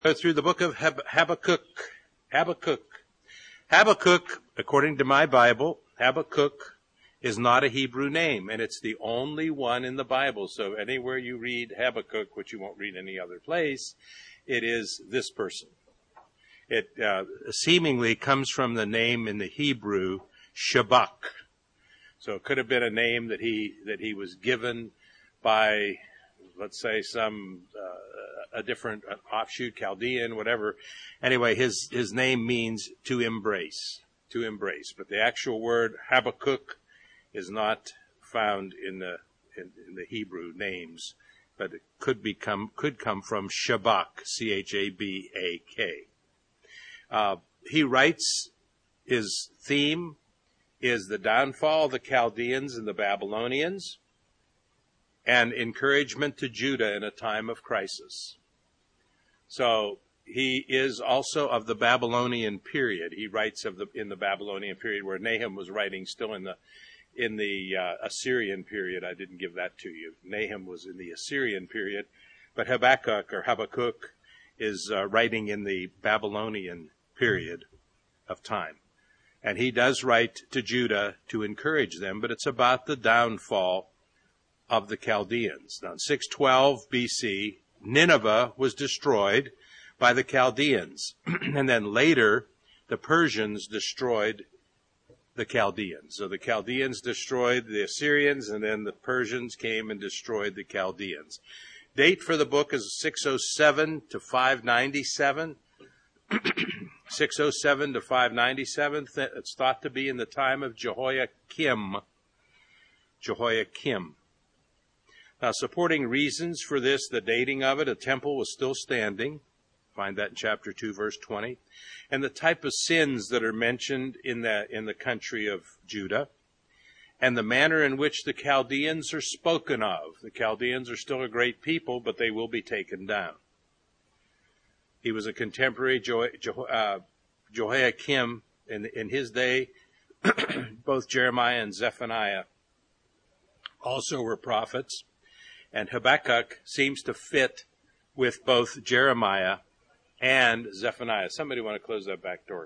Go through the book of Habakkuk. Habakkuk, according to my Bible, Habakkuk is not a Hebrew name, and it's the only one in the Bible. So anywhere you read Habakkuk, which you won't read any other place, it is this person. It seemingly comes from the name in the Hebrew, Shabak. So it could have been a name that he was given by, let's say, a different offshoot, Chaldean, whatever. Anyway, his name means to embrace. But the actual word Habakkuk is not found in the Hebrew names, but it could come from Shabak, Chabak. He writes, his theme is the downfall of the Chaldeans and the Babylonians, and encouragement to Judah in a time of crisis. So he is also of the Babylonian period. He writes in the Babylonian period, where Nahum was writing still in the Assyrian period. I didn't give that to you. Nahum was in the Assyrian period, but Habakkuk is writing in the Babylonian period of time. And he does write to Judah to encourage them, but it's about the downfall of the Chaldeans. Now, in 612 BC, Nineveh was destroyed by the Chaldeans. And then later, the Persians destroyed the Chaldeans. So the Chaldeans destroyed the Assyrians, and then the Persians came and destroyed the Chaldeans. Date for the book is 607 to 597. 607 to 597. It's thought to be in the time of Jehoiakim. Now, supporting reasons for this, the dating of it, a temple was still standing. Find that in chapter 2, verse 20. And the type of sins that are mentioned in the country of Judah, and the manner in which the Chaldeans are spoken of. The Chaldeans are still a great people, but they will be taken down. He was a contemporary Jehoiakim in his day. Both Jeremiah and Zephaniah also were prophets. And Habakkuk seems to fit with both Jeremiah and Zephaniah. Somebody want to close that back door?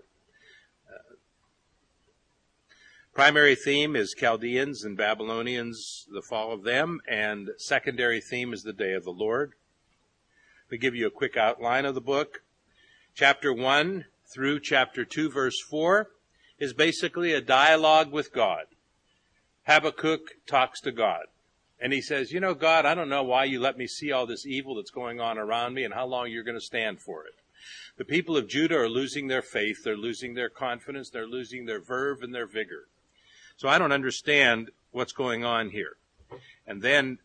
Primary theme is Chaldeans and Babylonians, the fall of them, and secondary theme is the day of the Lord. We give you a quick outline of the book. Chapter 1 through chapter 2, verse 4 is basically a dialogue with God. Habakkuk talks to God. And he says, God, I don't know why you let me see all this evil that's going on around me and how long you're going to stand for it. The people of Judah are losing their faith. They're losing their confidence. They're losing their verve and their vigor. So I don't understand what's going on here. And then,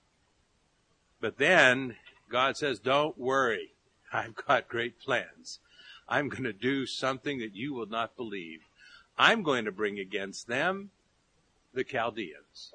but then God says, don't worry. I've got great plans. I'm going to do something that you will not believe. I'm going to bring against them the Chaldeans.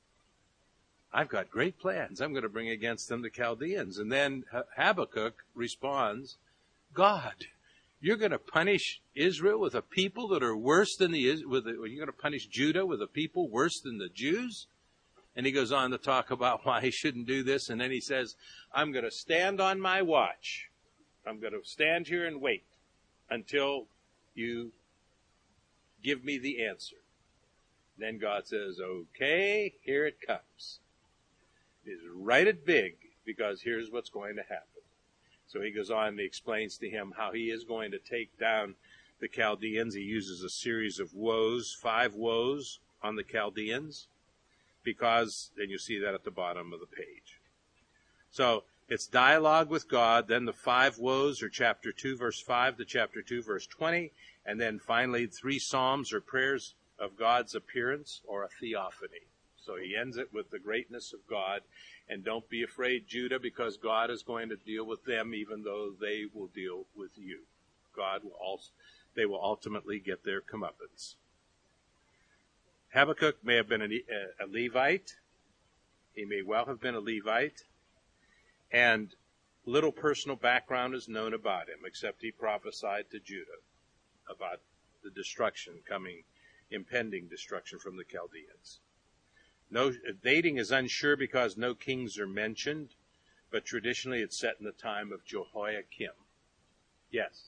I've got great plans. I'm going to bring against them the Chaldeans. And then Habakkuk responds, God, you're going to punish Israel with a people that are worse than you're going to punish Judah with a people worse than the Jews? And he goes on to talk about why he shouldn't do this. And then he says, I'm going to stand on my watch. I'm going to stand here and wait until you give me the answer. Then God says, okay, here it comes. Is write it big, because here's what's going to happen. So he goes on and he explains to him how he is going to take down the Chaldeans. He uses a series of woes, 5 woes on the Chaldeans, because, and you see that at the bottom of the page. So it's dialogue with God. Then the 5 woes are chapter 2, verse 5 to chapter 2, verse 20. And then finally 3 psalms or prayers of God's appearance, or a theophany. So he ends it with the greatness of God. And don't be afraid, Judah, because God is going to deal with them, even though they will deal with you. They will ultimately get their comeuppance. Habakkuk may have been a Levite. He may well have been a Levite. And little personal background is known about him, except he prophesied to Judah about the impending destruction from the Chaldeans. No, dating is unsure because no kings are mentioned, but traditionally it's set in the time of Jehoiakim. Yes.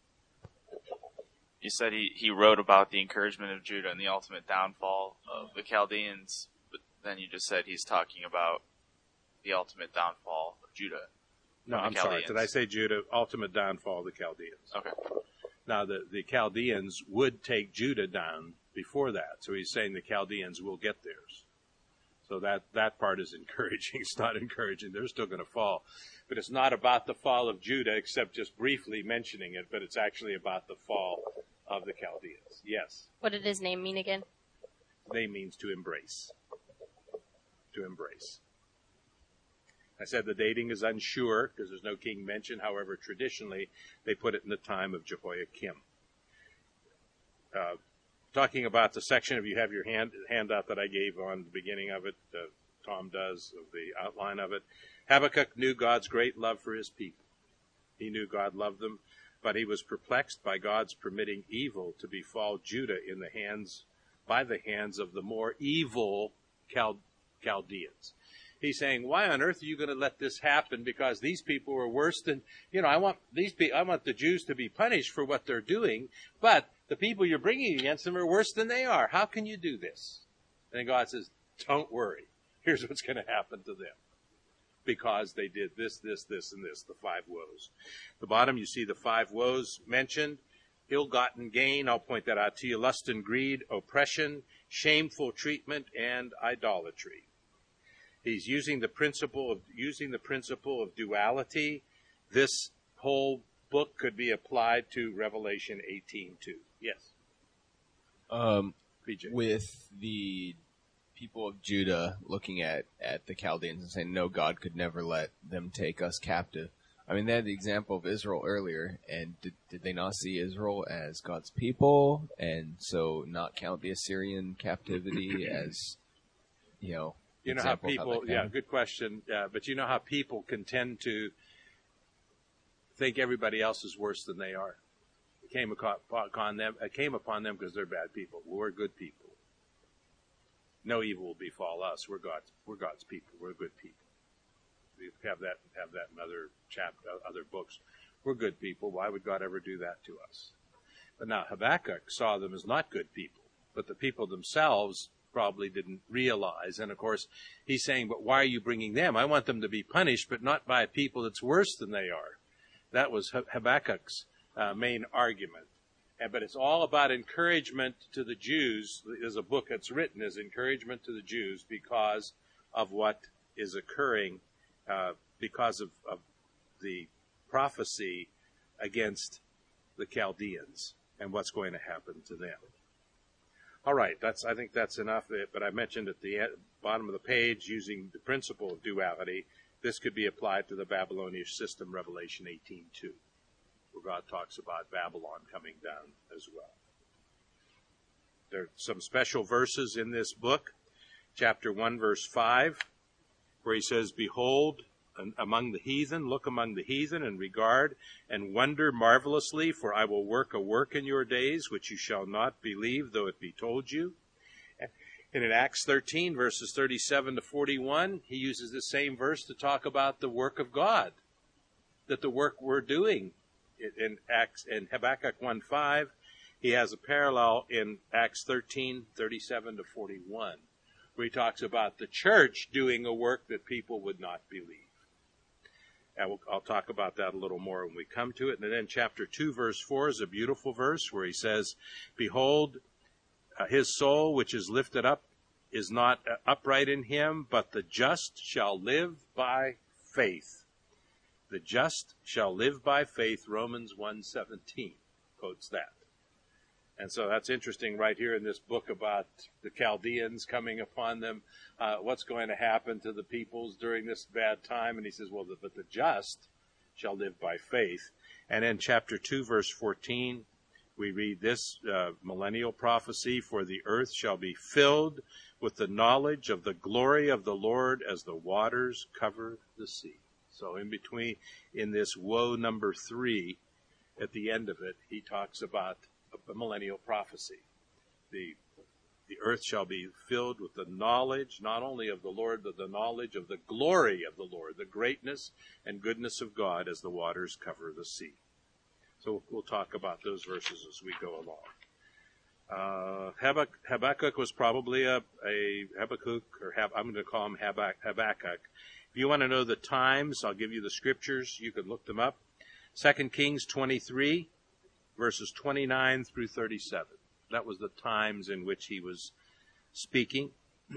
You said he wrote about the encouragement of Judah and the ultimate downfall of the Chaldeans, but then you just said he's talking about the ultimate downfall of Judah. No, I'm sorry. Did I say Judah? Ultimate downfall of the Chaldeans. Okay. Now, the Chaldeans would take Judah down before that. So he's saying the Chaldeans will get theirs. So that part is encouraging. It's not encouraging. They're still going to fall. But it's not about the fall of Judah, except just briefly mentioning it, but it's actually about the fall of the Chaldeans. Yes? What did his name mean again? Name means to embrace. To embrace. I said the dating is unsure because there's no king mentioned. However, traditionally, they put it in the time of Jehoiakim. Talking about the section, if you have your handout that I gave on the beginning of it, Tom does, of the outline of it, Habakkuk knew God's great love for his people. He knew God loved them, but he was perplexed by God's permitting evil to befall Judah by the hands of the more evil Chaldeans. He's saying, why on earth are you going to let this happen? Because these people are worse than, I want the Jews to be punished for what they're doing, but the people you're bringing against them are worse than they are. How can you do this? And God says, don't worry. Here's what's going to happen to them. Because they did this, this, this, and this, the 5 woes. At the bottom, you see the 5 woes mentioned. Ill-gotten gain, I'll point that out to you. Lust and greed, oppression, shameful treatment, and idolatry. He's using the principle of duality. This whole book could be applied to Revelation 18:2. Yes. PJ. With the people of Judah looking at the Chaldeans and saying, no, God could never let them take us captive. I mean, they had the example of Israel earlier, and did they not see Israel as God's people, and so not count the Assyrian captivity as, You know how people, good question, but you know how people can tend to think everybody else is worse than they are. It came upon them because they're bad people. We're good people. No evil will befall us. We're God's people. We're good people. We have that in other books. We're good people. Why would God ever do that to us? But now Habakkuk saw them as not good people, but the people themselves probably didn't realize. And of course, he's saying, but why are you bringing them? I want them to be punished, but not by a people that's worse than they are. That was Habakkuk's main argument. But it's all about encouragement to the Jews. There's a book that's written as encouragement to the Jews because of what is occurring, because of the prophecy against the Chaldeans and what's going to happen to them. All right, I think that's enough. But I mentioned at the bottom of the page, using the principle of duality, this could be applied to the Babylonian system, Revelation 18:2, where God talks about Babylon coming down as well. There are some special verses in this book, chapter 1, verse 5, where he says, behold, among the heathen, look among the heathen, and regard and wonder marvelously, for I will work a work in your days, which you shall not believe, though it be told you. And in Acts 13, verses 37 to 41, he uses the same verse to talk about the work of God, that the work we're doing in Habakkuk 1:5, he has a parallel in Acts 13, 37 to 41, where he talks about the church doing a work that people would not believe. I'll talk about that a little more when we come to it. And then chapter 2, verse 4 is a beautiful verse where he says, behold, his soul which is lifted up is not upright in him, but the just shall live by faith. The just shall live by faith, Romans 1:17 quotes that. And so that's interesting right here in this book about the Chaldeans coming upon them, what's going to happen to the peoples during this bad time. And he says, well, but the just shall live by faith. And in chapter 2, verse 14, we read this millennial prophecy, for the earth shall be filled with the knowledge of the glory of the Lord as the waters cover the sea. So in this woe number 3, at the end of it, he talks about a millennial prophecy. The earth shall be filled with the knowledge, not only of the Lord, but the knowledge of the glory of the Lord, the greatness and goodness of God as the waters cover the sea. So we'll talk about those verses as we go along. Habakkuk was probably a Habakkuk, or I'm going to call him Habakkuk. If you want to know the times, I'll give you the scriptures. You can look them up. 2 Kings 23, verses 29 through 37. That was the times in which he was speaking.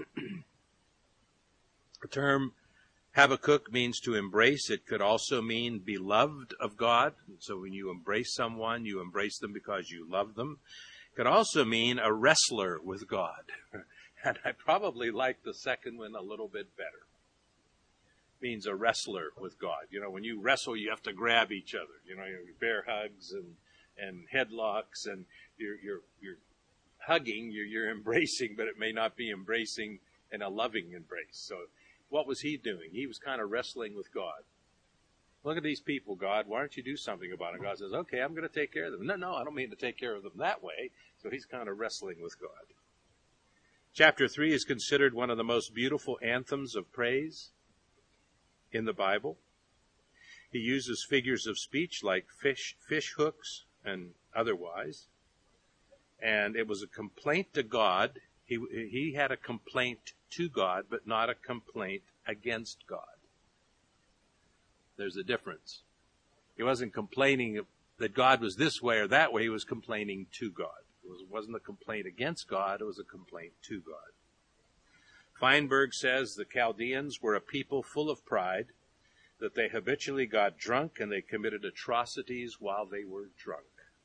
The term Habakkuk means to embrace. It could also mean beloved of God. So when you embrace someone, you embrace them because you love them. It could also mean a wrestler with God. And I probably like the second one a little bit better. It means a wrestler with God. You know, when you wrestle, you have to grab each other. You know, bear hugs and headlocks, and you're hugging, you're embracing, but it may not be embracing in a loving embrace. So what was he doing? He was kind of wrestling with God. Look at these people, God. Why don't you do something about it? God says, okay, I'm going to take care of them. No, I don't mean to take care of them that way. So he's kind of wrestling with God. Chapter 3 is considered one of the most beautiful anthems of praise in the Bible. He uses figures of speech like fish hooks and otherwise. And it was a complaint to God. He had a complaint to God, but not a complaint against God. There's a difference. He wasn't complaining that God was this way or that way. He was complaining to God. It wasn't a complaint against God. It was a complaint to God. Feinberg says the Chaldeans were a people full of pride, that they habitually got drunk and they committed atrocities while they were drunk.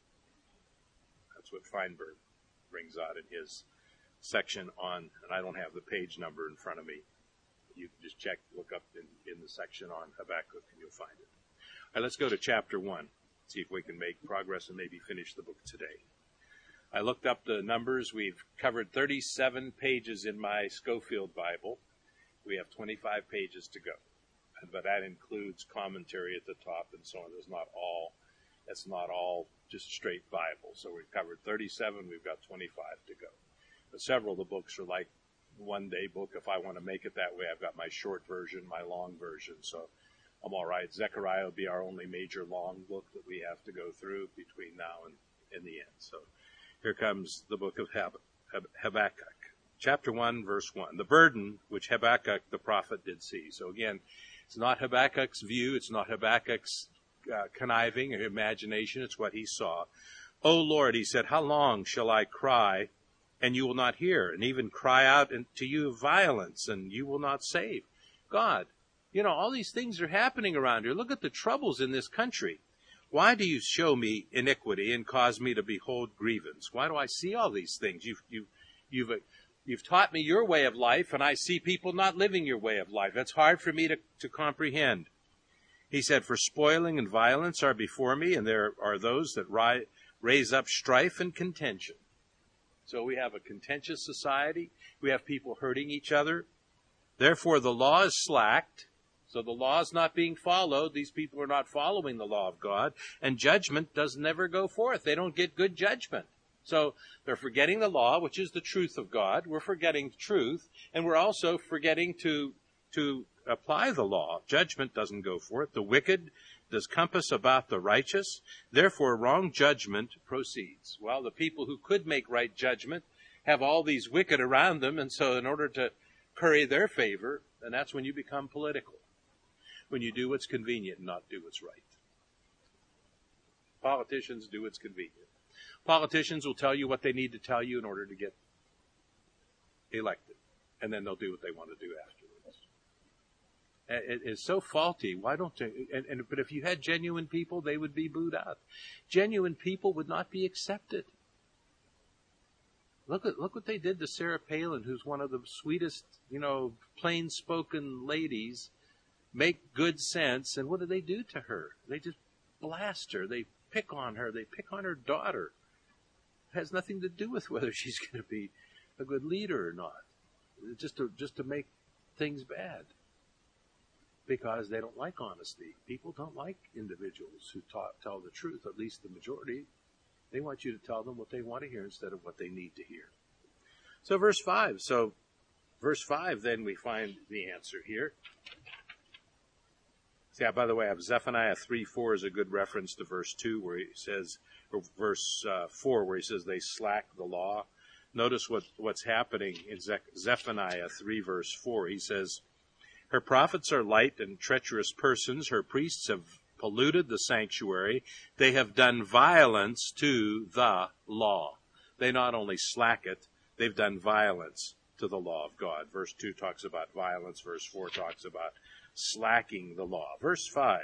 That's what Feinberg brings out in his section on, and I don't have the page number in front of me. You can just look up in the section on Habakkuk and you'll find it. All right, let's go to chapter 1, see if we can make progress and maybe finish the book today. I looked up the numbers. We've covered 37 pages in my Schofield Bible. We have 25 pages to go. But that includes commentary at the top and so on. That's not all just straight Bible. So we've covered 37. We've got 25 to go. But several of the books are like one-day book. If I want to make it that way, I've got my short version, my long version. So I'm all right. Zechariah will be our only major long book that we have to go through between now and the end. So here comes the book of Habakkuk. Chapter 1, verse 1. The burden which Habakkuk the prophet did see. So again, it's not Habakkuk's view. It's not Habakkuk's conniving or imagination. It's what he saw. O Lord, he said, how long shall I cry and you will not hear, and even cry out to you violence and you will not save? God, all these things are happening around here. Look at the troubles in this country. Why do you show me iniquity and cause me to behold grievance? Why do I see all these things? You've taught me your way of life, and I see people not living your way of life. That's hard for me to comprehend. He said, for spoiling and violence are before me, and there are those that raise up strife and contention. So we have a contentious society. We have people hurting each other. Therefore, the law is slacked. So the law is not being followed. These people are not following the law of God. And judgment does never go forth. They don't get good judgment. So they're forgetting the law, which is the truth of God. We're forgetting truth. And we're also forgetting to apply the law. Judgment doesn't go forth. The wicked does compass about the righteous. Therefore, wrong judgment proceeds. Well, the people who could make right judgment have all these wicked around them. And so in order to curry their favor, then that's when you become political. When you do what's convenient and not do what's right. Politicians do what's convenient. Politicians will tell you what they need to tell you in order to get elected. And then they'll do what they want to do afterwards. It is so faulty. Why don't they? But if you had genuine people, they would be booed out. Genuine people would not be accepted. Look what they did to Sarah Palin, who's one of the sweetest, plain-spoken ladies. Make good sense, and what do they do to her? They just blast her. They pick on her. They pick on her daughter. It has nothing to do with whether she's going to be a good leader or not. Just to make things bad. Because they don't like honesty. People don't like individuals who tell the truth, at least the majority. They want you to tell them what they want to hear instead of what they need to hear. So verse 5. Verse 5, then we find the answer here. Yeah, by the way, Zephaniah 3:4 is a good reference to verse 2 where he says, or verse 4 where he says they slack the law. Notice what's happening in Zephaniah 3 verse 4. He says, her prophets are light and treacherous persons. Her priests have polluted the sanctuary. They have done violence to the law. They not only slack it, they've done violence to the law of God. Verse 2 talks about violence. Verse 4 talks about slacking the law. Verse 5.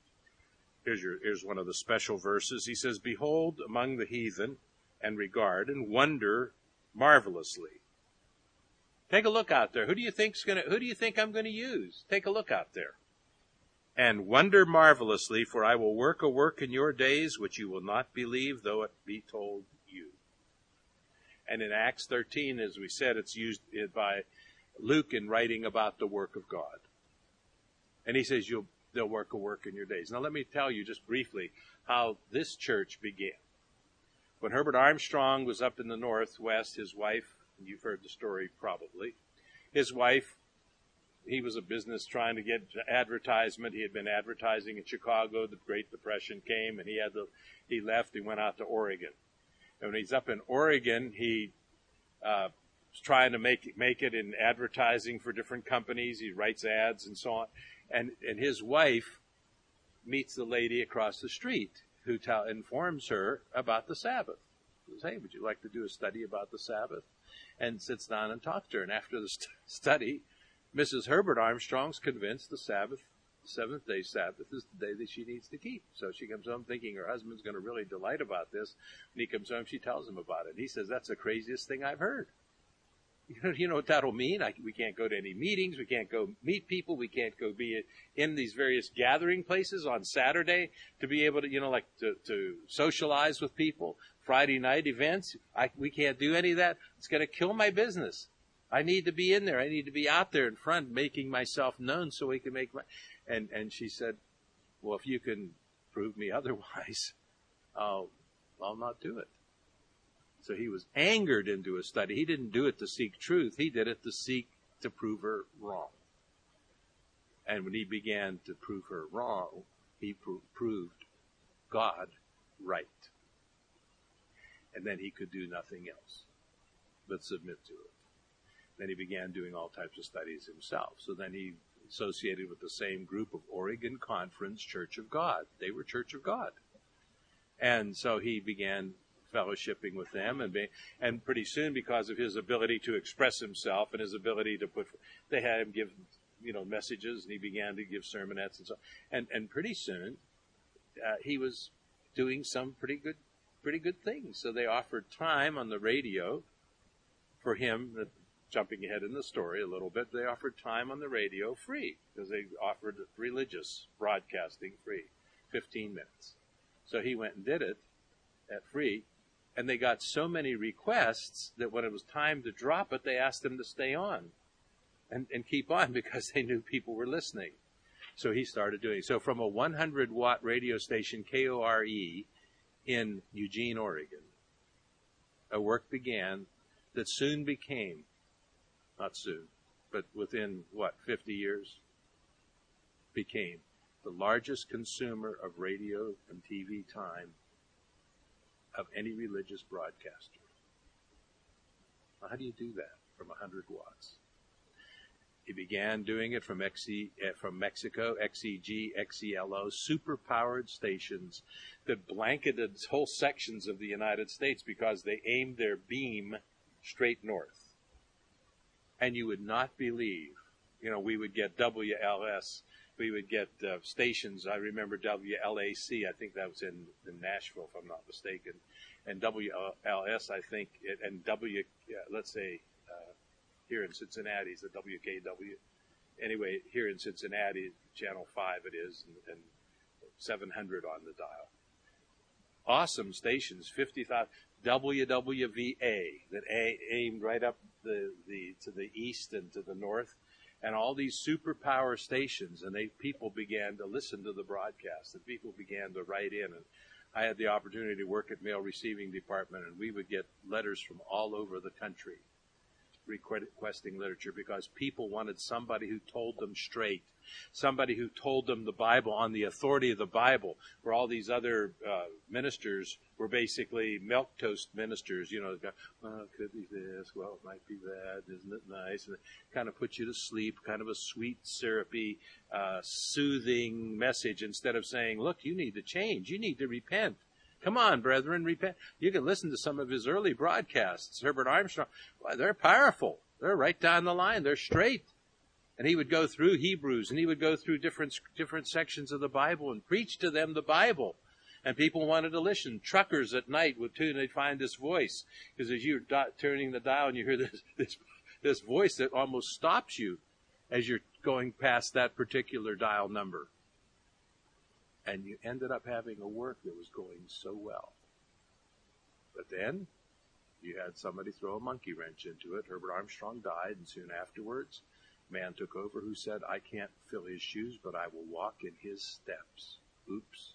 Here's one of the special verses. He says, behold among the heathen and regard and wonder marvelously. Take a look out there. Who do you think I'm going to use? Take a look out there. And wonder marvelously, for I will work a work in your days which you will not believe, though it be told you. And in Acts 13, as we said, it's used by Luke in writing about the work of God. And he says, they'll work a work in your days. Now let me tell you just briefly how this church began. When Herbert Armstrong was up in the Northwest, his wife, you've heard the story probably, his wife, he was a business trying to get advertisement. He had been advertising in Chicago. The Great Depression came, and he left. He went out to Oregon. And when he's up in Oregon, he was trying to make it in advertising for different companies. He writes ads and so on. And his wife meets the lady across the street who informs her about the Sabbath. He says, hey, would you like to do a study about the Sabbath? And sits down and talks to her. And after the study, Mrs. Herbert Armstrong's convinced the Sabbath, the seventh-day Sabbath, is the day that she needs to keep. So she comes home thinking her husband's going to really delight about this. When he comes home, she tells him about it. He says, that's the craziest thing I've heard. You know what that'll mean? We can't go to any meetings. We can't go meet people. We can't go be in these various gathering places on Saturday to be able to, to socialize with people. Friday night events. We can't do any of that. It's going to kill my business. I need to be in there. I need to be out there in front making myself known so we can make my... And she said, well, if you can prove me otherwise, I'll not do it. So he was angered into a study. He didn't do it to seek truth. He did it to seek to prove her wrong. And when he began to prove her wrong, he proved God right. And then he could do nothing else but submit to it. Then he began doing all types of studies himself. So then he associated with the same group of Oregon Conference Church of God. They were Church of God. And so he began fellowshipping with them, and pretty soon, because of his ability to express himself and his ability to they had him give, messages, and he began to give sermonettes and so on. And pretty soon, he was doing some pretty good things. So they offered time on the radio for him. Jumping ahead in the story a little bit, they offered time on the radio free because they offered religious broadcasting free, 15 minutes. So he went and did it at free. And they got so many requests that when it was time to drop it, they asked him to stay on and keep on because they knew people were listening. So he started doing it. So from a 100-watt radio station, KORE, in Eugene, Oregon, a work began that soon became, not soon, but within, 50 years, became the largest consumer of radio and TV time of any religious broadcaster. How do you do that from 100 watts? He began doing it from Mexico, XEG, XELO, super-powered stations that blanketed whole sections of the United States because they aimed their beam straight north. And you would not believe, we would get WLS, we would get stations. I remember WLAC, I think that was in Nashville, if I'm not mistaken, and WLS, I think, and here in Cincinnati is the WKW. Anyway, here in Cincinnati, Channel 5 it is, and 700 on the dial. Awesome stations, 50,000. WWVA, that aimed right up to the east and to the north. And all these superpower stations, and people began to listen to the broadcast, and people began to write in. And I had the opportunity to work at Mail Receiving Department, and we would get letters from all over the country requesting literature because people wanted somebody who told them straight, somebody who told them the Bible on the authority of the Bible, where all these other ministers were basically milquetoast ministers, you know, well, it could be this, well, it might be that, isn't it nice? And it kind of puts you to sleep, kind of a sweet, syrupy, soothing message instead of saying, look, you need to change, you need to repent. Come on, brethren, repent. You can listen to some of his early broadcasts. Herbert Armstrong, well, they're powerful. They're right down the line. They're straight. And he would go through Hebrews, and he would go through different sections of the Bible and preach to them the Bible. And people wanted to listen. Truckers at night would tune, they'd find this voice. Because as you're turning the dial and you hear this voice that almost stops you as you're going past that particular dial number. And you ended up having a work that was going so well. But then you had somebody throw a monkey wrench into it. Herbert Armstrong died, and soon afterwards, a man took over who said, I can't fill his shoes, but I will walk in his steps. Oops.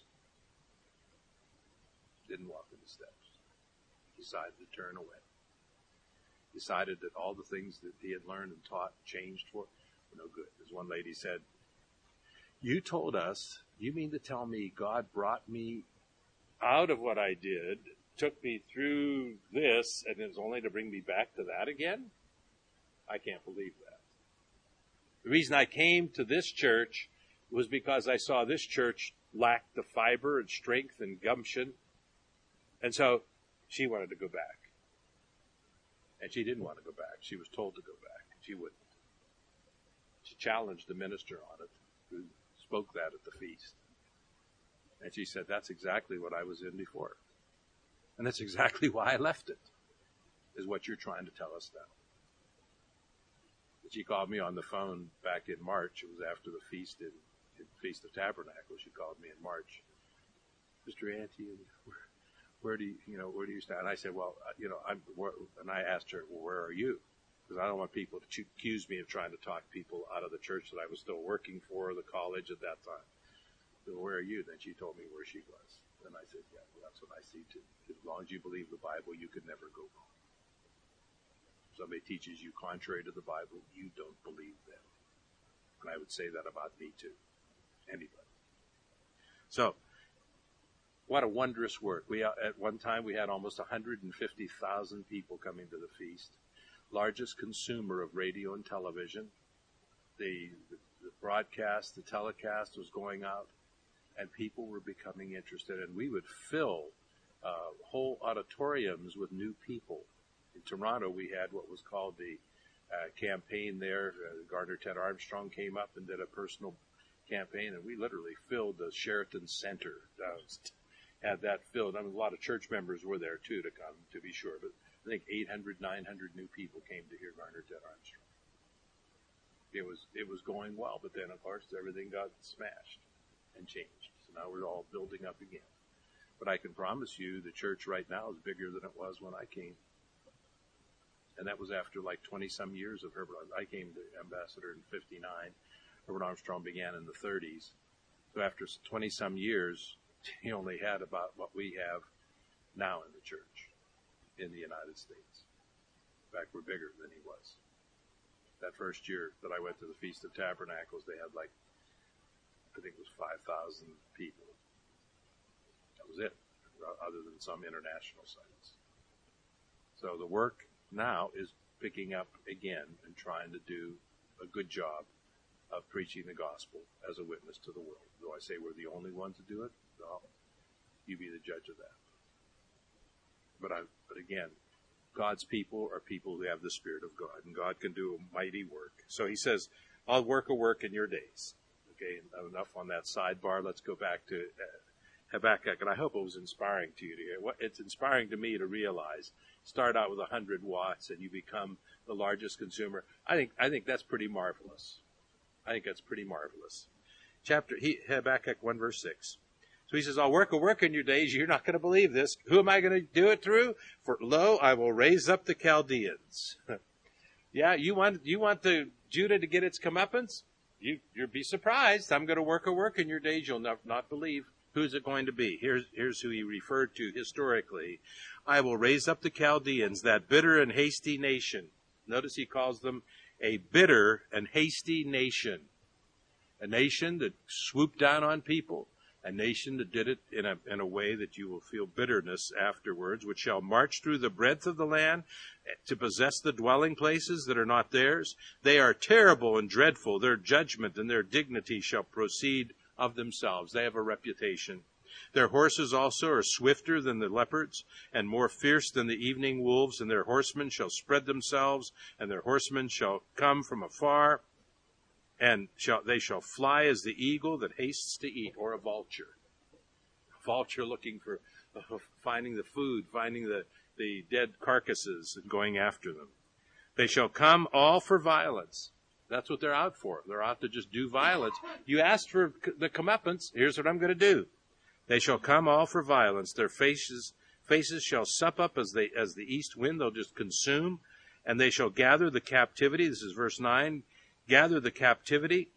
Didn't walk in his steps. Decided to turn away. Decided that all the things that he had learned and taught, changed for, were no good. As one lady said, you told us, you mean to tell me God brought me out of what I did, took me through this, and it's only to bring me back to that again? I can't believe that. The reason I came to this church was because I saw this church lack the fiber and strength and gumption. And so she wanted to go back. And she didn't want to go back. She was told to go back. She wouldn't. She challenged the minister on it, who spoke that at the feast. And she said, that's exactly what I was in before. And that's exactly why I left it, is what you're trying to tell us now. She called me on the phone back in March. It was after the feast in Feast of Tabernacles. She called me in March. Mr. Ante, where do you stand? And I said, well, and I asked her, well, where are you? Because I don't want people to accuse me of trying to talk people out of the church that I was still working for, the college at that time. So where are you? Then she told me where she was. And I said, yeah, well, that's what I see too. As long as you believe the Bible, you can never go wrong. If somebody teaches you contrary to the Bible, you don't believe them. And I would say that about me too. Anybody. So, what a wondrous work. At one time, we had almost 150,000 people coming to the feast. Largest consumer of radio and television. The broadcast, the telecast was going out, and people were becoming interested. And we would fill whole auditoriums with new people. In Toronto, we had what was called the campaign there. Gardner Ted Armstrong came up and did a personal campaign, and we literally filled the Sheraton Center. Had that filled. I mean, a lot of church members were there too to come, to be sure, but I think 800, 900 new people came to hear Gardner Ted Armstrong. It was going well, but then of course everything got smashed and changed. So now we're all building up again. But I can promise you the church right now is bigger than it was when I came. And that was after like 20 some years of Herbert. I came to Ambassador in 59. Herbert Armstrong began in the 30s. So after 20 some years, he only had about what we have now in the church in the United States. In fact, we're bigger than he was. That first year that I went to the Feast of Tabernacles, they had like, I think it was 5,000 people. That was it, other than some international sites. So the work now is picking up again and trying to do a good job of preaching the gospel as a witness to the world. Do I say we're the only ones to do it? No. You be the judge of that. But again, God's people are people who have the Spirit of God, and God can do a mighty work. So he says, I'll work a work in your days. Okay, enough on that sidebar. Let's go back to Habakkuk, and I hope it was inspiring to you to hear. It's inspiring to me to realize, start out with 100 watts and you become the largest consumer. I think that's pretty marvelous. I think that's pretty marvelous. Habakkuk 1 verse 6. So he says, I'll work a work in your days. You're not going to believe this. Who am I going to do it through? For lo, I will raise up the Chaldeans. Yeah, you want the Judah to get its comeuppance? You'll be surprised. I'm going to work a work in your days. You'll not believe. Who's it going to be? Here's who he referred to historically. I will raise up the Chaldeans, that bitter and hasty nation. Notice he calls them a bitter and hasty nation. A nation that swooped down on people. A nation that did it in a way that you will feel bitterness afterwards, which shall march through the breadth of the land to possess the dwelling places that are not theirs. They are terrible and dreadful. Their judgment and their dignity shall proceed of themselves. They have a reputation. Their horses also are swifter than the leopards, and more fierce than the evening wolves, and their horsemen shall spread themselves, and their horsemen shall come from afar, and they shall fly as the eagle that hastes to eat, or a vulture. A vulture looking for, finding the food, finding the dead carcasses, and going after them. They shall come all for violence. That's what they're out for. They're out to just do violence. You asked for the comeuppance, here's what I'm going to do. They shall come all for violence. Their faces shall sup up as the east wind. They'll just consume. And they shall gather the captivity. This is verse 9. Gather the captivity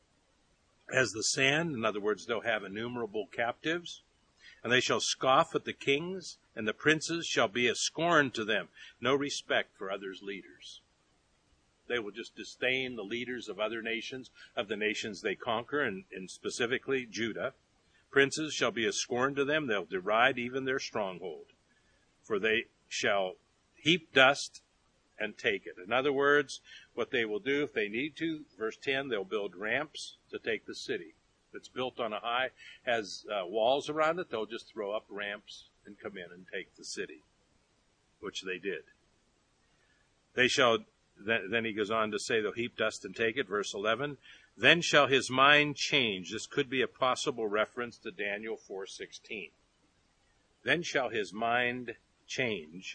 as the sand. In other words, they'll have innumerable captives. And they shall scoff at the kings, and the princes shall be a scorn to them. No respect for others' leaders. They will just disdain the leaders of other nations, of the nations they conquer, and specifically Judah. Princes shall be a scorn to them. They'll deride even their stronghold. For they shall heap dust and take it. In other words, what they will do if they need to, verse 10, they'll build ramps to take the city. If it's built on a high, has walls around it, they'll just throw up ramps and come in and take the city, which they did. They shall, then he goes on to say they'll heap dust and take it, verse 11. Then shall his mind change. This could be a possible reference to Daniel 4:16. Then shall his mind change,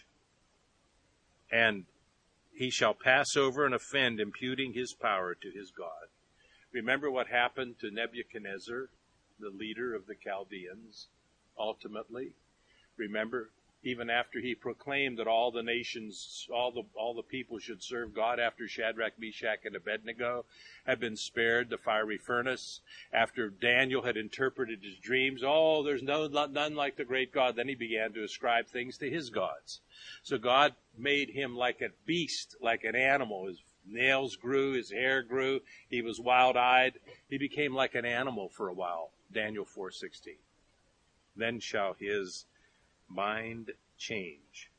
and he shall pass over and offend, imputing his power to his God. Remember what happened to Nebuchadnezzar, the leader of the Chaldeans, ultimately? Remember, even after he proclaimed that all the nations, all the people should serve God, after Shadrach, Meshach, and Abednego had been spared the fiery furnace, after Daniel had interpreted his dreams, there's none like the great God, then he began to ascribe things to his gods. So God made him like a beast, like an animal. His nails grew, his hair grew, he was wild-eyed. He became like an animal for a while, Daniel 4:16. Then shall his mind change.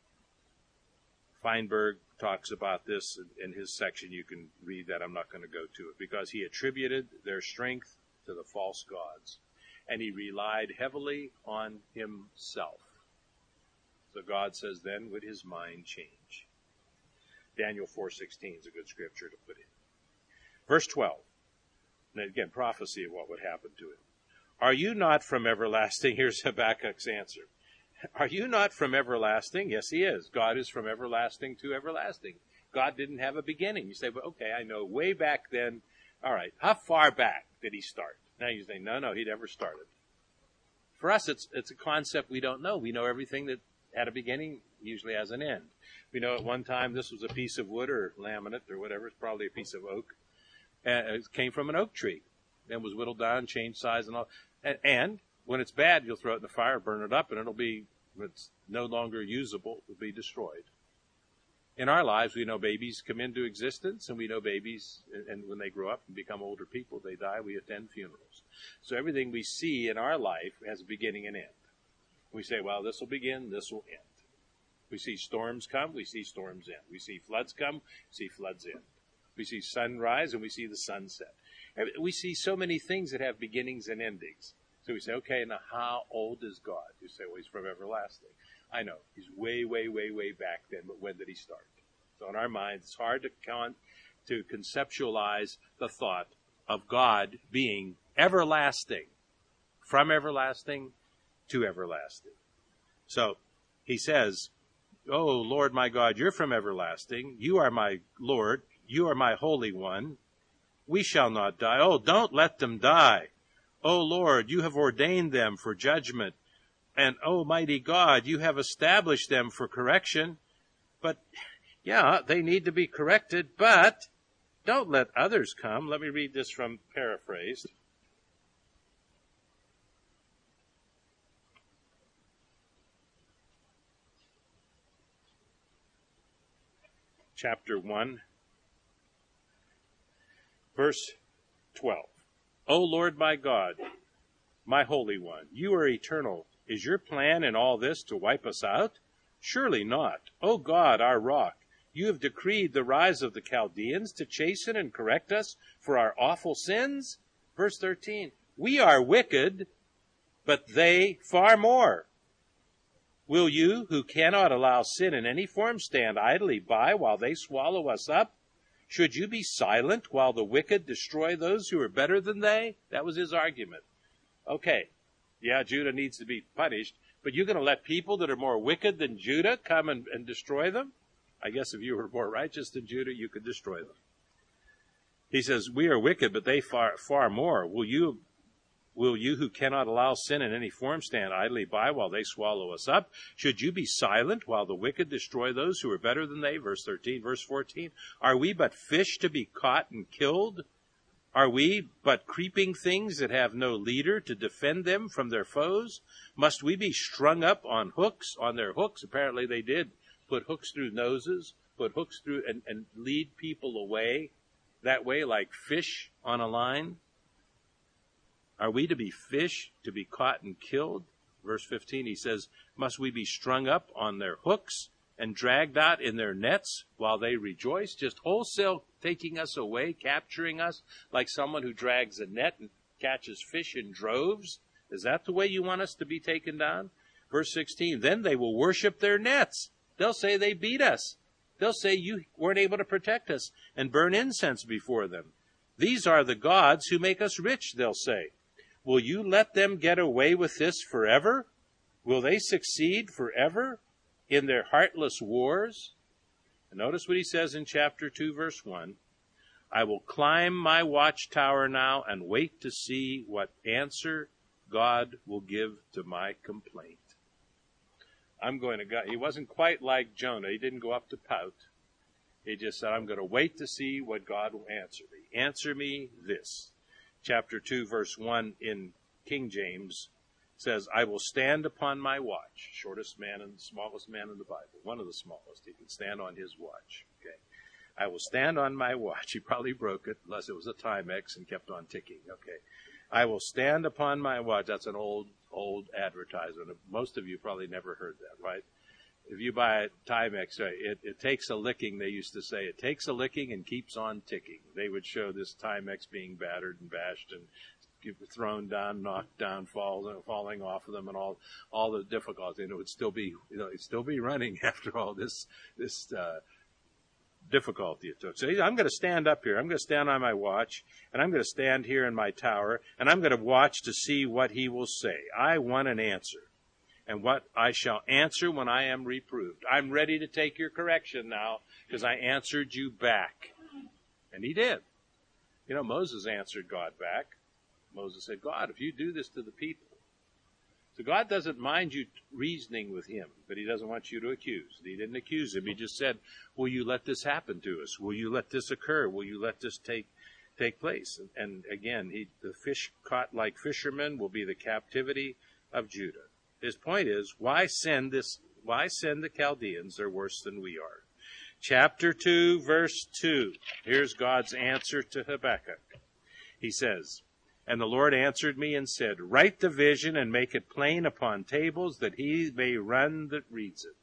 Feinberg talks about this in his section. You can read that. I'm not going to go to it. Because he attributed their strength to the false gods. And he relied heavily on himself. So God says, then would his mind change. Daniel 4:16 is a good scripture to put in. Verse 12. And again, prophecy of what would happen to him. Are you not from everlasting? Here's Habakkuk's answer. Are you not from everlasting? Yes, he is. God is from everlasting to everlasting. God didn't have a beginning. You say, well, okay, I know. Way back then. All right. How far back did he start? Now you say, no, he never started. For us, it's a concept we don't know. We know everything that had a beginning usually has an end. We know at one time this was a piece of wood or laminate or whatever. It's probably a piece of oak. And it came from an oak tree and was whittled down, changed size and all. And when it's bad, you'll throw it in the fire, burn it up, and it's no longer usable. It'll be destroyed. In our lives, we know babies come into existence, and we know babies, and when they grow up and become older people, they die, we attend funerals. So everything we see in our life has a beginning and end. We say, well, this will begin, this will end. We see storms come, we see storms end. We see floods come, we see floods end. We see sunrise, and we see the sunset. We see so many things that have beginnings and endings. So we say, okay, now how old is God? You say, well, he's from everlasting. I know. He's way, way, way, way back then, but when did he start? So in our minds, it's hard to conceptualize the thought of God being everlasting, from everlasting to everlasting. So he says, oh, Lord my God, you're from everlasting. You are my Lord. You are my Holy One. We shall not die. Oh, don't let them die. O Lord, you have ordained them for judgment, and Almighty God, you have established them for correction. But, yeah, they need to be corrected, but don't let others come. Let me read this from paraphrased. chapter 1, verse 12. O Lord my God, my Holy One, you are eternal. Is your plan in all this to wipe us out? Surely not. O God, our rock, you have decreed the rise of the Chaldeans to chasten and correct us for our awful sins? Verse 13. We are wicked, but they far more. Will you, who cannot allow sin in any form, stand idly by while they swallow us up? Should you be silent while the wicked destroy those who are better than they? That was his argument. Okay, yeah, Judah needs to be punished, but you're going to let people that are more wicked than Judah come and destroy them? I guess if you were more righteous than Judah, you could destroy them. He says, we are wicked, but they far more. Will you who cannot allow sin in any form stand idly by while they swallow us up? Should you be silent while the wicked destroy those who are better than they? Verse 13, verse 14. Are we but fish to be caught and killed? Are we but creeping things that have no leader to defend them from their foes? Must we be strung up on their hooks? Apparently they did put hooks through noses, put hooks through and lead people away that way like fish on a line. Are we to be fish to be caught and killed? Verse 15, he says, must we be strung up on their hooks and dragged out in their nets while they rejoice? Just wholesale taking us away, capturing us like someone who drags a net and catches fish in droves? Is that the way you want us to be taken down? Verse 16, then they will worship their nets. They'll say they beat us. They'll say you weren't able to protect us and burn incense before them. These are the gods who make us rich, they'll say. Will you let them get away with this forever? Will they succeed forever in their heartless wars? And notice what he says in chapter 2, verse 1. I will climb my watchtower now and wait to see what answer God will give to my complaint. He wasn't quite like Jonah. He didn't go up to pout. He just said, I'm going to wait to see what God will answer me. Answer me this. Chapter 2, verse 1 in King James says, I will stand upon my watch. Shortest man and smallest man in the Bible. One of the smallest. He can stand on his watch. Okay. I will stand on my watch. He probably broke it, unless it was a Timex and kept on ticking. Okay. I will stand upon my watch. That's an old advertisement. Most of you probably never heard that, right? If you buy a Timex, it takes a licking, they used to say. It takes a licking and keeps on ticking. They would show this Timex being battered and bashed and thrown down, knocked down, falling off of them, and all the difficulty. And it would still be, it'd still be running after all this difficulty it took. So I'm going to stand up here. I'm going to stand on my watch, and I'm going to stand here in my tower, and I'm going to watch to see what he will say. I want an answer. And what I shall answer when I am reproved. I'm ready to take your correction now because I answered you back. And he did. Moses answered God back. Moses said, God, if you do this to the people. So God doesn't mind you reasoning with him, but he doesn't want you to accuse. He didn't accuse him. He just said, will you let this happen to us? Will you let this occur? Will you let this take place? And again, the fish caught like fishermen will be the captivity of Judah. His point is, why send the Chaldeans? They're worse than we are. Chapter 2, verse 2. Here's God's answer to Habakkuk. He says, and the Lord answered me and said, write the vision and make it plain upon tables that he may run that reads it.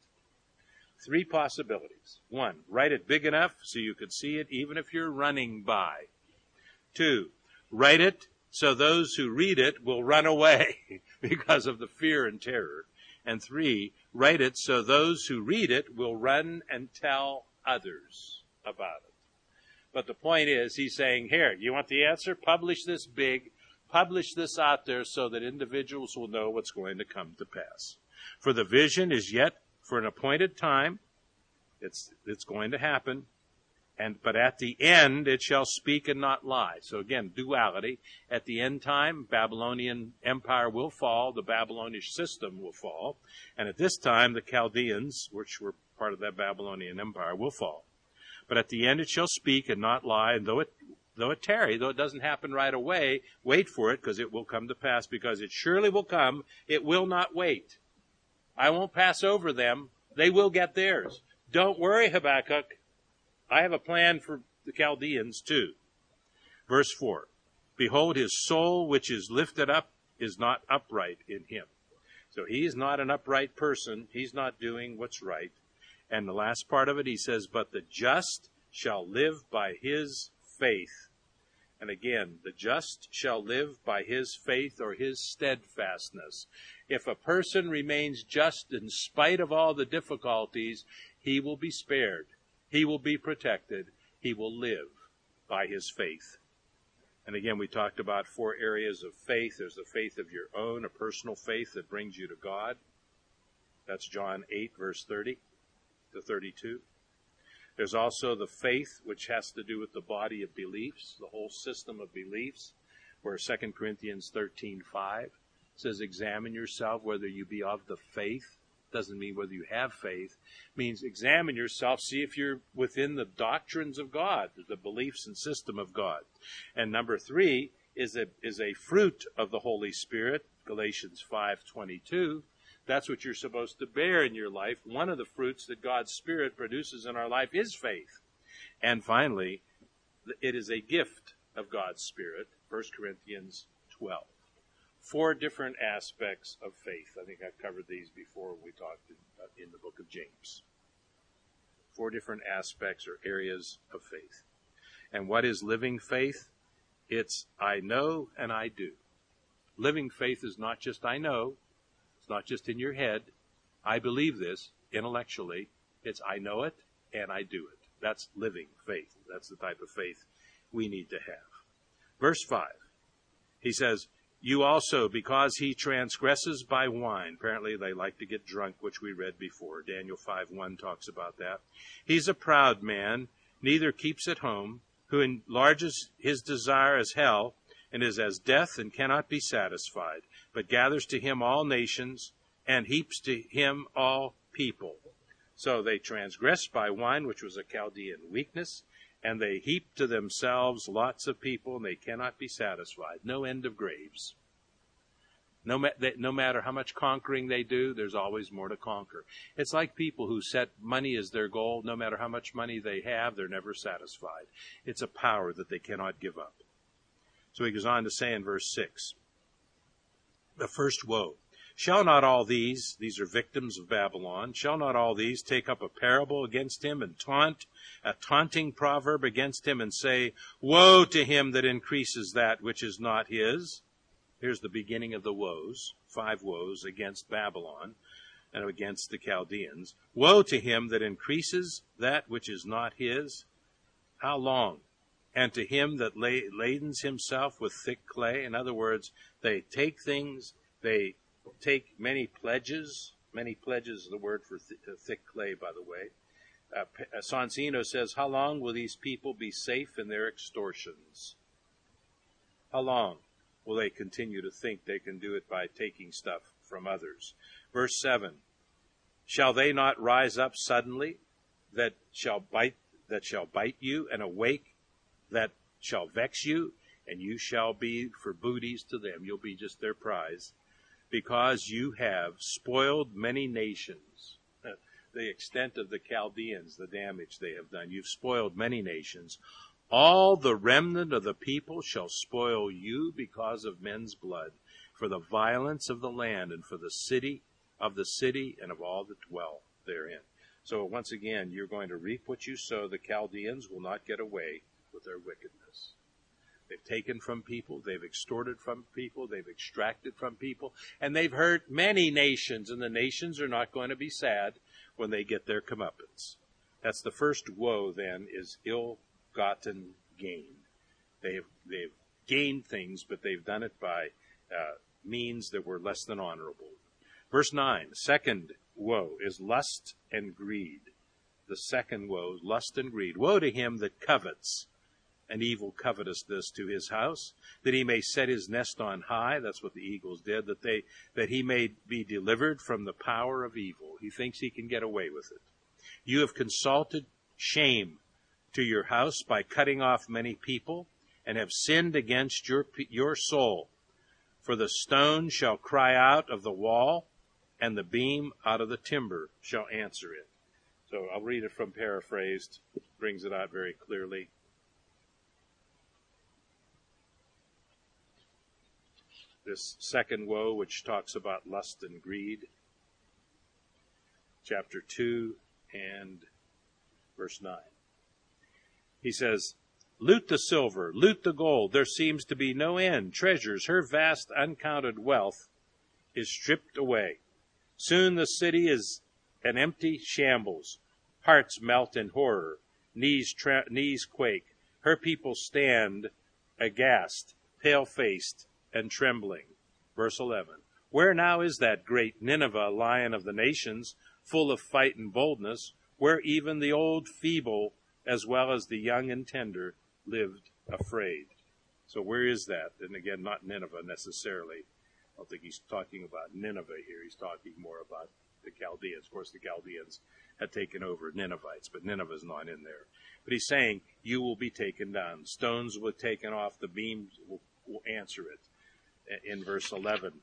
3 possibilities. 1, write it big enough so you could see it even if you're running by. 2, write it so those who read it will run away because of the fear and terror. And 3, write it so those who read it will run and tell others about it. But the point is, he's saying, here, you want the answer? Publish this big. Publish this out there so that individuals will know what's going to come to pass. For the vision is yet for an appointed time. It's going to happen. But at the end, it shall speak and not lie. So again, duality. At the end time, Babylonian Empire will fall. The Babylonian system will fall. And at this time, the Chaldeans, which were part of that Babylonian Empire, will fall. But at the end, it shall speak and not lie. And though it tarry, though it doesn't happen right away, wait for it, because it will come to pass, because it surely will come. It will not wait. I won't pass over them. They will get theirs. Don't worry, Habakkuk. I have a plan for the Chaldeans too. Verse 4, behold, his soul which is lifted up is not upright in him. So he is not an upright person. He's not doing what's right. And the last part of it, he says, but the just shall live by his faith. And again, the just shall live by his faith or his steadfastness. If a person remains just in spite of all the difficulties, he will be spared. He will be protected. He will live by his faith. And again, we talked about 4 areas of faith. There's the faith of your own, a personal faith that brings you to God. That's John 8, verse 30 to 32. There's also the faith, which has to do with the body of beliefs, the whole system of beliefs, where 2 Corinthians 13:5 says, examine yourself whether you be of the faith. Doesn't mean whether you have faith. It means examine yourself, see if you're within the doctrines of God, the beliefs and system of God. And number 3 is a fruit of the Holy Spirit, Galatians 5:22. That's what you're supposed to bear in your life. One of the fruits that God's Spirit produces in our life is faith. And finally, it is a gift of God's Spirit, 1 Corinthians 12. 4 different aspects of faith. I think I've covered these before when we talked in the book of James. 4 different aspects or areas of faith. And what is living faith? It's I know and I do. Living faith is not just I know. It's not just in your head. I believe this intellectually. It's I know it and I do it. That's living faith. That's the type of faith we need to have. Verse 5, he says, you also, because he transgresses by wine. Apparently they like to get drunk, which we read before. Daniel 5:1 talks about that. He's a proud man, neither keeps at home, who enlarges his desire as hell, and is as death and cannot be satisfied, but gathers to him all nations and heaps to him all people. So they transgress by wine, which was a Chaldean weakness, and they heap to themselves lots of people, and they cannot be satisfied. No end of graves. No matter how much conquering they do, there's always more to conquer. It's like people who set money as their goal. No matter how much money they have, they're never satisfied. It's a power that they cannot give up. So he goes on to say in verse 6, the first woe. Shall not all these are victims of Babylon, shall not all these take up a parable against him and taunt, a taunting proverb against him and say, woe to him that increases that which is not his? Here's the beginning of the woes, 5 woes against Babylon and against the Chaldeans. Woe to him that increases that which is not his? How long? And to him that ladens himself with thick clay. In other words, they take things, they take many pledges. Many pledges is the word for thick clay, by the way. Sonsino says, how long will these people be safe in their extortions? How long will they continue to think they can do it by taking stuff from others? Verse 7, shall they not rise up suddenly that shall bite you, and awake that shall vex you, and you shall be for booties to them. You'll be just their prize, because you have spoiled many nations. The extent of the Chaldeans, the damage they have done. You've spoiled many nations. All the remnant of the people shall spoil you because of men's blood, for the violence of the land, and for the city and of all that dwell therein. So once again, you're going to reap what you sow. The Chaldeans will not get away with their wickedness. They've taken from people, they've extorted from people, they've extracted from people, and they've hurt many nations, and the nations are not going to be sad when they get their comeuppance. That's the first woe, then, is ill-gotten gain. They've gained things, but they've done it by means that were less than honorable. Verse 9, second woe is lust and greed. The second woe, lust and greed. Woe to him that covets an evil covetousness to his house, that he may set his nest on high. That's what the eagles did, that he may be delivered from the power of evil. He thinks he can get away with it. You have consulted shame to your house by cutting off many people, and have sinned against your soul. For the stone shall cry out of the wall, and the beam out of the timber shall answer it. So I'll read it from paraphrased. Brings it out very clearly. This second woe, which talks about lust and greed, chapter 2 and verse 9. He says, "Loot the silver, loot the gold. There seems to be no end. Treasures, her vast uncounted wealth is stripped away. Soon the city is an empty shambles. Hearts melt in horror. Knees quake. Her people stand aghast, pale-faced, and trembling." Verse 11. "Where now is that great Nineveh, lion of the nations, full of fight and boldness, where even the old feeble as well as the young and tender lived afraid?" So where is that? And again, not Nineveh necessarily. I don't think he's talking about Nineveh here. He's talking more about the Chaldeans. Of course, the Chaldeans had taken over Ninevites, but Nineveh's not in there. But he's saying, you will be taken down. Stones will be taken off. The beams will answer it in verse 11.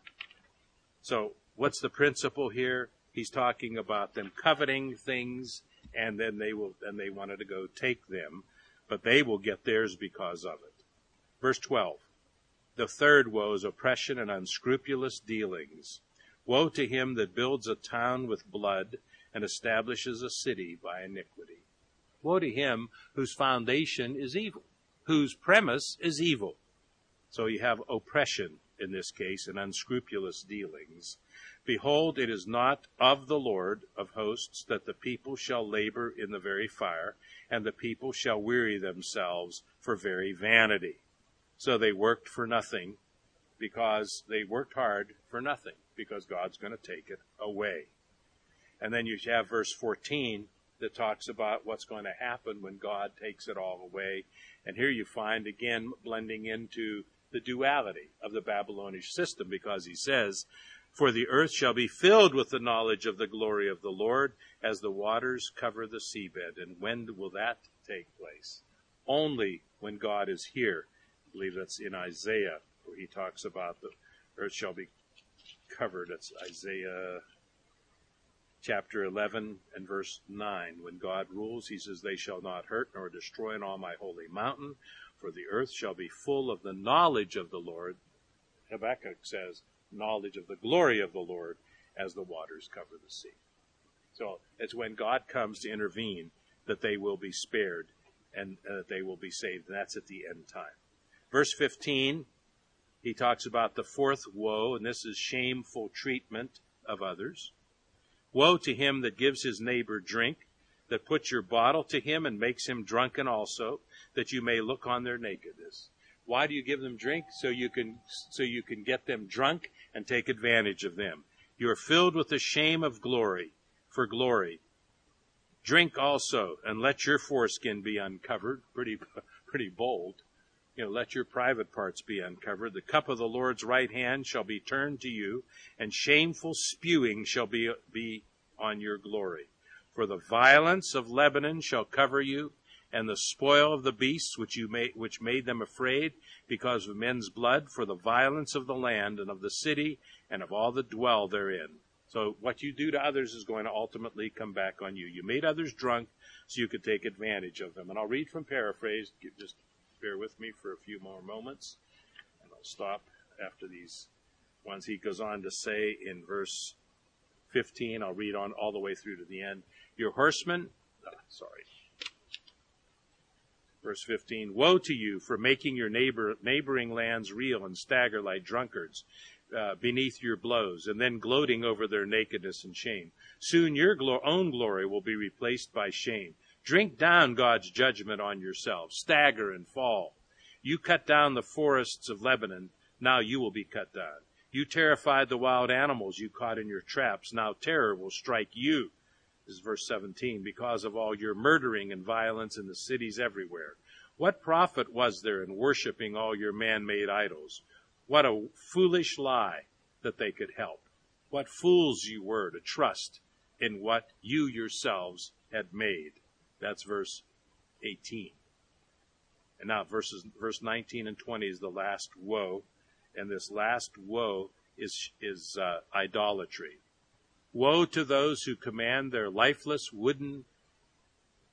So what's the principle here? He's talking about them coveting things, and then they wanted to go take them, but they will get theirs because of it. Verse 12. "The third woe is oppression and unscrupulous dealings. Woe to him that builds a town with blood and establishes a city by iniquity." Woe to him whose foundation is evil, whose premise is evil. So you have oppression in this case and unscrupulous dealings. "Behold, it is not of the Lord of hosts that the people shall labor in the very fire, and the people shall weary themselves for very vanity." So they worked for nothing, because they worked hard for nothing, because God's going to take it away. And then you have verse 14 that talks about what's going to happen when God takes it all away. And here you find, again, blending into the duality of the Babylonian system, because he says, "For the earth shall be filled with the knowledge of the glory of the Lord as the waters cover the seabed." And when will that take place? Only when God is here. I believe that's in Isaiah, where he talks about the earth shall be covered. That's Isaiah chapter 11 and verse 9. When God rules, he says, "They shall not hurt nor destroy in all my holy mountain, for the earth shall be full of the knowledge of the Lord." Habakkuk says, knowledge of the glory of the Lord as the waters cover the sea. So it's when God comes to intervene that they will be spared and that they will be saved. And that's at the end time. Verse 15, he talks about the fourth woe, and this is shameful treatment of others. "Woe to him that gives his neighbor drink, that puts your bottle to him and makes him drunken also, that you may look on their nakedness." Why do you give them drink? So you can get them drunk and take advantage of them. "You are filled with the shame of glory, for glory. Drink also, and let your foreskin be uncovered." Pretty bold. Let your private parts be uncovered. "The cup of the Lord's right hand shall be turned to you, and shameful spewing shall be on your glory. For the violence of Lebanon shall cover you, and the spoil of the beasts which made them afraid because of men's blood, for the violence of the land and of the city and of all that dwell therein." So what you do to others is going to ultimately come back on you. You made others drunk so you could take advantage of them. And I'll read from paraphrase. Just bear with me for a few more moments, and I'll stop after these ones. He goes on to say in verse 15, I'll read on all the way through to the end. Verse 15, "Woe to you for making your neighboring lands reel and stagger like drunkards beneath your blows, and then gloating over their nakedness and shame. Soon your own glory will be replaced by shame. Drink down God's judgment on yourselves. Stagger and fall. You cut down the forests of Lebanon. Now you will be cut down. You terrified the wild animals you caught in your traps. Now terror will strike you." This is verse 17. "Because of all your murdering and violence in the cities everywhere. What profit was there in worshiping all your man-made idols? What a foolish lie that they could help. What fools you were to trust in what you yourselves had made." That's verse 18. And now verse 19 and 20 is the last woe. And this last woe is idolatry. "Woe to those who command their lifeless wooden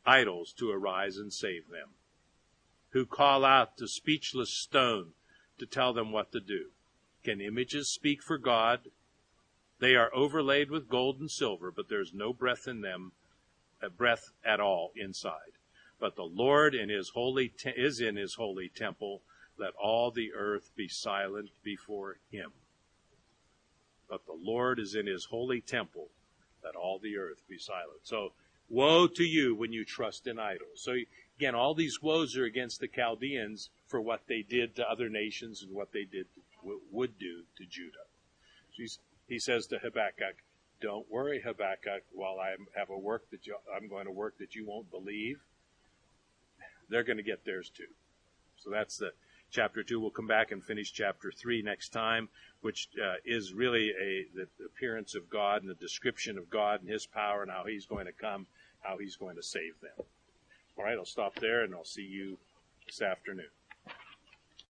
idols to arise and save them, who call out to speechless stone to tell them what to do. Can images speak for God? They are overlaid with gold and silver, but there's no breath in them, breath at all inside. But the Lord is in his holy temple. Let all the earth be silent before him. But the Lord is in his holy temple. Let all the earth be silent. So, woe to you when you trust in idols. So, again, all these woes are against the Chaldeans for what they did to other nations and what they would do to Judah. He says to Habakkuk, don't worry, Habakkuk, while I have a work I'm going to work that you won't believe. They're going to get theirs too. So that's the chapter 2. We'll come back and finish chapter 3 next time, which is really the appearance of God and the description of God and his power and how he's going to come, how he's going to save them. All right, I'll stop there and I'll see you this afternoon.